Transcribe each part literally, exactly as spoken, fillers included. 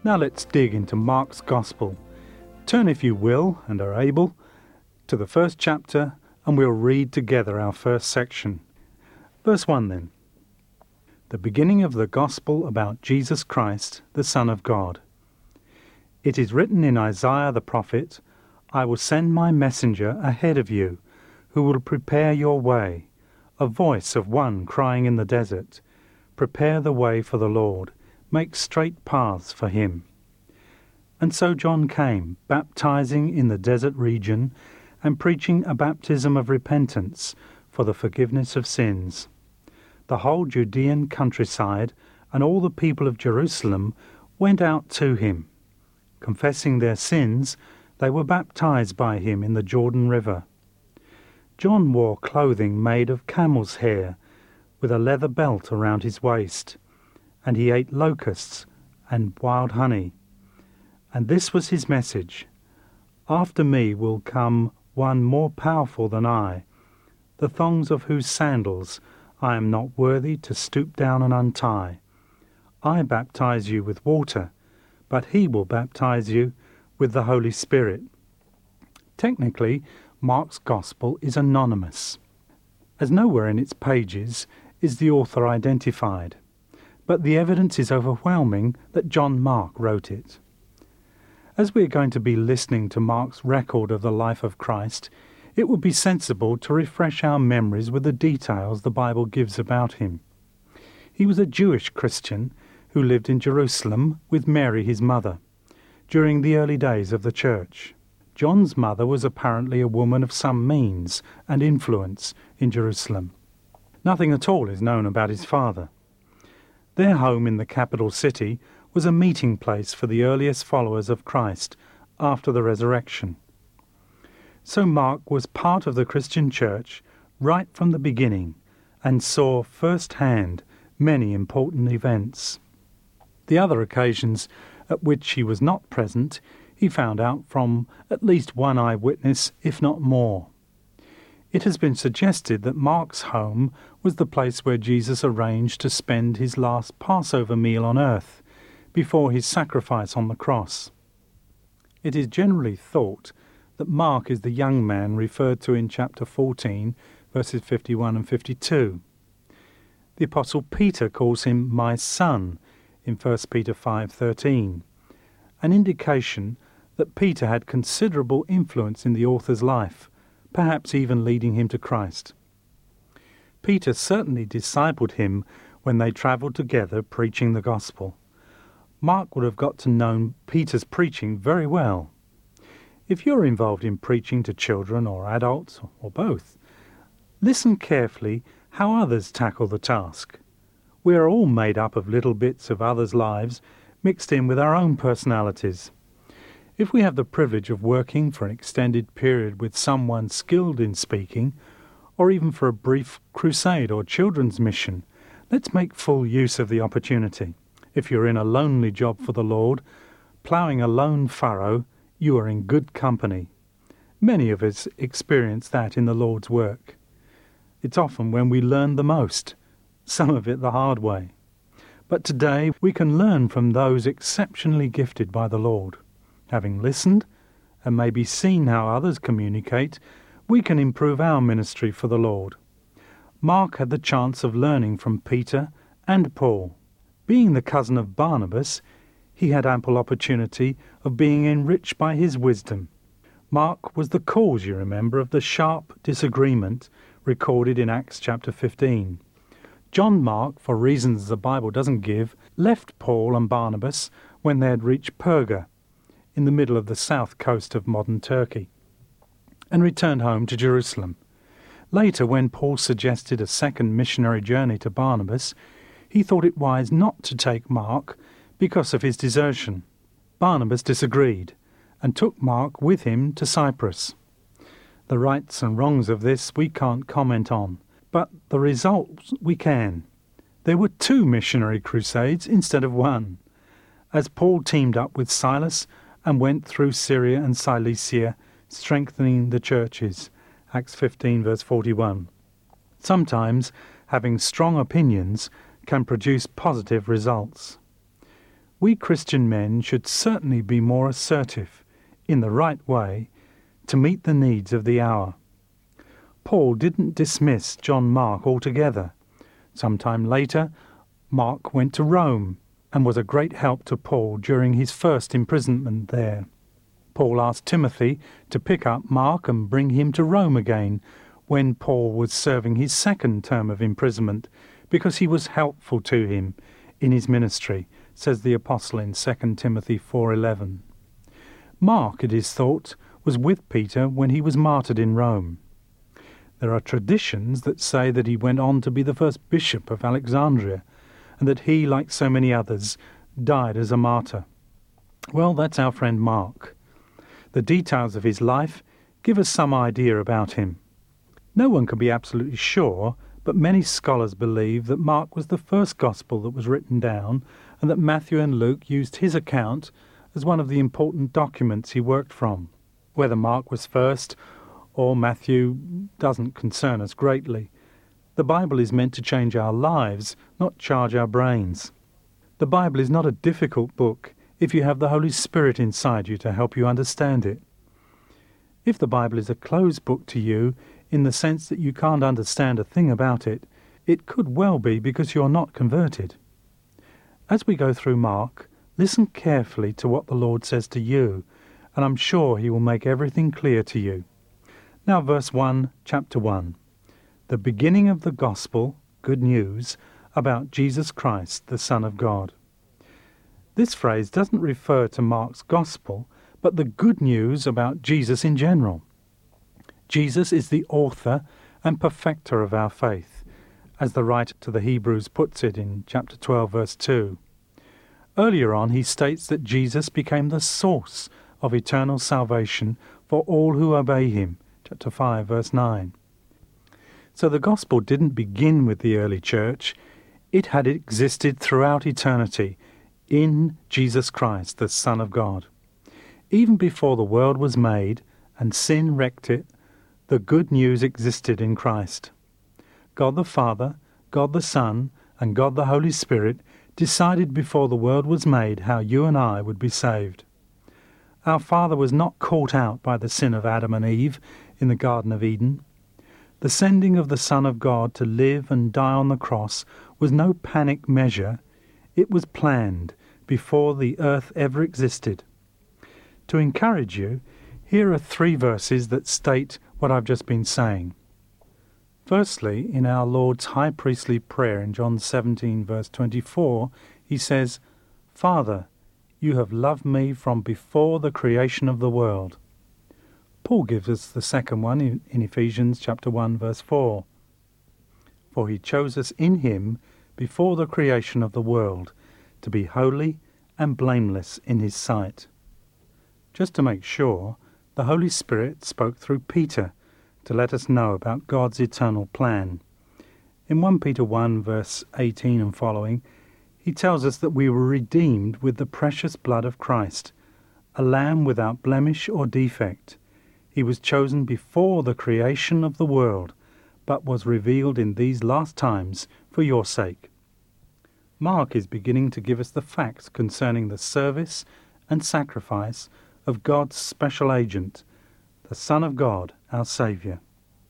Now let's dig into Mark's Gospel. Turn, if you will, and are able, to the first chapter, and we'll read together our first section. Verse one then. The beginning of the Gospel about Jesus Christ, the Son of God. It is written in Isaiah the prophet, I will send my messenger ahead of you, who will prepare your way, a voice of one crying in the desert, prepare the way for the Lord, make straight paths for him. And so John came, baptizing in the desert region, and preaching a baptism of repentance for the forgiveness of sins. The whole Judean countryside and all the people of Jerusalem went out to him. Confessing their sins, they were baptized by him in the Jordan River. John wore clothing made of camel's hair, with a leather belt around his waist, and he ate locusts and wild honey. And this was his message, After me will come one more powerful than I, the thongs of whose sandals I am not worthy to stoop down and untie. I baptize you with water, but he will baptize you with the Holy Spirit. Technically, Mark's Gospel is anonymous, as nowhere in its pages is the author identified, but the evidence is overwhelming that John Mark wrote it. As we are going to be listening to Mark's record of the life of Christ, it would be sensible to refresh our memories with the details the Bible gives about him. He was a Jewish Christian who lived in Jerusalem with Mary, his mother, during the early days of the church. John's mother was apparently a woman of some means and influence in Jerusalem. Nothing at all is known about his father. Their home in the capital city was a meeting place for the earliest followers of Christ after the resurrection. So Mark was part of the Christian church right from the beginning and saw firsthand many important events. The other occasions at which he was not present, he found out from at least one eyewitness, if not more. It has been suggested that Mark's home was the place where Jesus arranged to spend his last Passover meal on earth, before his sacrifice on the cross. It is generally thought that Mark is the young man referred to in chapter fourteen, verses fifty-one and fifty-two. The Apostle Peter calls him my son in First Peter five thirteen, an indication that Peter had considerable influence in the author's life, perhaps even leading him to Christ. Peter certainly discipled him when they travelled together preaching the gospel. Mark would have got to know Peter's preaching very well. If you're involved in preaching to children or adults, or both, listen carefully how others tackle the task. We are all made up of little bits of others' lives mixed in with our own personalities. If we have the privilege of working for an extended period with someone skilled in speaking, or even for a brief crusade or children's mission, let's make full use of the opportunity. If you're in a lonely job for the Lord, ploughing a lone furrow, you are in good company. Many of us experience that in the Lord's work. It's often when we learn the most, some of it the hard way. But today we can learn from those exceptionally gifted by the Lord. Having listened and maybe seen how others communicate, we can improve our ministry for the Lord. Mark had the chance of learning from Peter and Paul. Being the cousin of Barnabas, he had ample opportunity of being enriched by his wisdom. Mark was the cause, you remember, of the sharp disagreement recorded in Acts chapter fifteen. John Mark, for reasons the Bible doesn't give, left Paul and Barnabas when they had reached Perga, in the middle of the south coast of modern Turkey, and returned home to Jerusalem. Later, when Paul suggested a second missionary journey to Barnabas, he thought it wise not to take Mark because of his desertion. Barnabas disagreed and took Mark with him to Cyprus. The rights and wrongs of this we can't comment on, but the results we can. There were two missionary crusades instead of one, as Paul teamed up with Silas and went through Syria and Cilicia, strengthening the churches. Acts fifteen verse forty-one. Sometimes having strong opinions can produce positive results. We Christian men should certainly be more assertive, in the right way, to meet the needs of the hour. Paul didn't dismiss John Mark altogether. Sometime later, Mark went to Rome and was a great help to Paul during his first imprisonment there. Paul asked Timothy to pick up Mark and bring him to Rome again when Paul was serving his second term of imprisonment, because he was helpful to him in his ministry, says the apostle in Second Timothy four eleven. Mark, it is thought, was with Peter when he was martyred in Rome. There are traditions that say that he went on to be the first bishop of Alexandria, and that he, like so many others, died as a martyr. Well, that's our friend Mark. The details of his life give us some idea about him. No one can be absolutely sure, but many scholars believe that Mark was the first gospel that was written down, and that Matthew and Luke used his account as one of the important documents he worked from. Whether Mark was first or Matthew doesn't concern us greatly. The Bible is meant to change our lives, not charge our brains. The Bible is not a difficult book if you have the Holy Spirit inside you to help you understand it. If the Bible is a closed book to you, in the sense that you can't understand a thing about it, it could well be because you're not converted. As we go through Mark, listen carefully to what the Lord says to you, and I'm sure he will make everything clear to you. Now verse one, chapter one. The beginning of the gospel, good news, about Jesus Christ, the Son of God. This phrase doesn't refer to Mark's gospel, but the good news about Jesus in general. Jesus is the author and perfecter of our faith, as the writer to the Hebrews puts it in chapter twelve, verse two. Earlier on, he states that Jesus became the source of eternal salvation for all who obey him, chapter five, verse nine. So the gospel didn't begin with the early church. It had existed throughout eternity in Jesus Christ, the Son of God. Even before the world was made and sin wrecked it, the good news existed in Christ. God the Father, God the Son, and God the Holy Spirit decided before the world was made how you and I would be saved. Our Father was not caught out by the sin of Adam and Eve in the Garden of Eden. The sending of the Son of God to live and die on the cross was no panic measure. It was planned before the earth ever existed. To encourage you, here are three verses that state what I've just been saying. Firstly, in our Lord's high priestly prayer in John seventeen, verse twenty-four, he says, Father, you have loved me from before the creation of the world. Paul gives us the second one in, in Ephesians chapter one, verse four. For he chose us in him before the creation of the world to be holy and blameless in his sight. Just to make sure, the Holy Spirit spoke through Peter to let us know about God's eternal plan. In First Peter one, verse eighteen and following, he tells us that we were redeemed with the precious blood of Christ, a lamb without blemish or defect. He was chosen before the creation of the world, but was revealed in these last times for your sake. Mark is beginning to give us the facts concerning the service and sacrifice of God's special agent, the Son of God, our Saviour.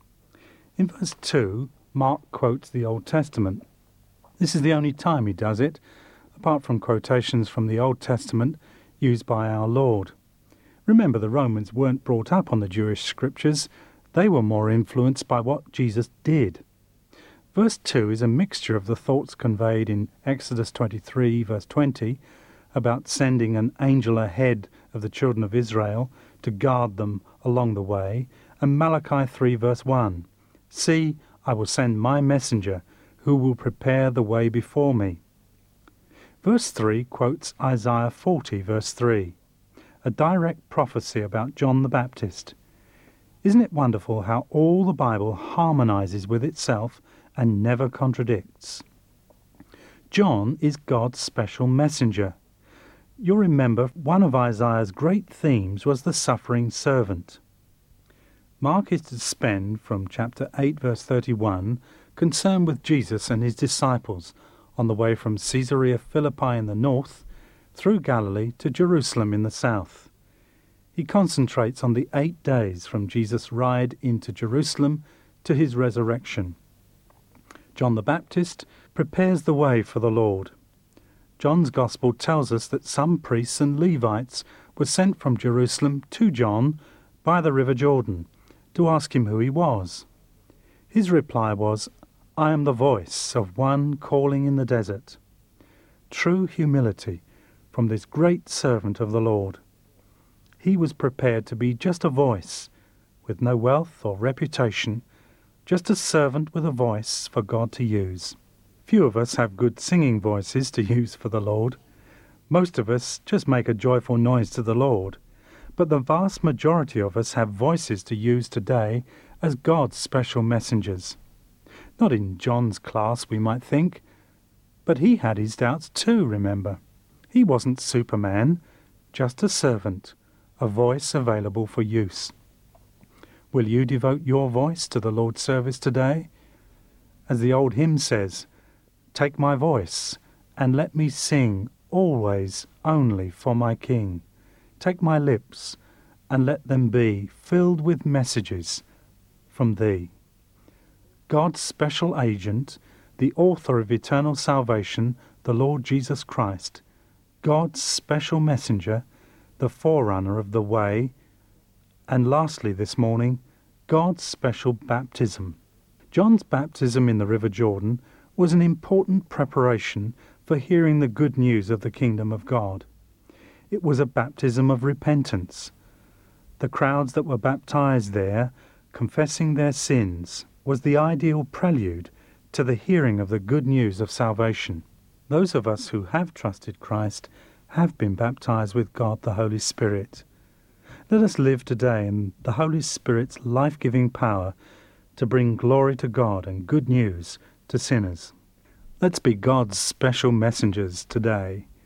In verse two, Mark quotes the Old Testament. This is the only time he does it, apart from quotations from the Old Testament used by our Lord. Remember, the Romans weren't brought up on the Jewish scriptures. They were more influenced by what Jesus did. Verse two is a mixture of the thoughts conveyed in Exodus twenty-three, verse twenty, about sending an angel ahead of the children of Israel to guard them along the way, and Malachi three, verse one, See, I will send my messenger, who will prepare the way before me. Verse three quotes Isaiah forty, verse three, a direct prophecy about John the Baptist. Isn't it wonderful how all the Bible harmonizes with itself and never contradicts? John is God's special messenger. You'll remember one of Isaiah's great themes was the suffering servant. Mark is to spend from chapter eight, verse thirty-one, concerned with Jesus and his disciples on the way from Caesarea Philippi in the north through Galilee to Jerusalem in the south. He concentrates on the eight days from Jesus' ride into Jerusalem to his resurrection. John the Baptist prepares the way for the Lord. John's Gospel tells us that some priests and Levites were sent from Jerusalem to John by the River Jordan to ask him who he was. His reply was, "I am the voice of one calling in the desert." True humility from this great servant of the Lord. He was prepared to be just a voice, with no wealth or reputation, just a servant with a voice for God to use. Few of us have good singing voices to use for the Lord. Most of us just make a joyful noise to the Lord. But the vast majority of us have voices to use today as God's special messengers. Not in John's class, we might think, but he had his doubts too, remember. He wasn't Superman, just a servant, a voice available for use. Will you devote your voice to the Lord's service today? As the old hymn says, "Take my voice, and let me sing always only for my King. Take my lips, and let them be filled with messages from Thee." God's special agent, the author of eternal salvation, the Lord Jesus Christ, God's special messenger, the forerunner of the way, and lastly this morning, God's special baptism. John's baptism in the River Jordan was an important preparation for hearing the good news of the kingdom of God. It was a baptism of repentance. The crowds that were baptized there, confessing their sins, was the ideal prelude to the hearing of the good news of salvation. Those of us who have trusted Christ have been baptized with God the Holy Spirit. Let us live today in the Holy Spirit's life-giving power to bring glory to God and good news to sinners. Let's be God's special messengers today.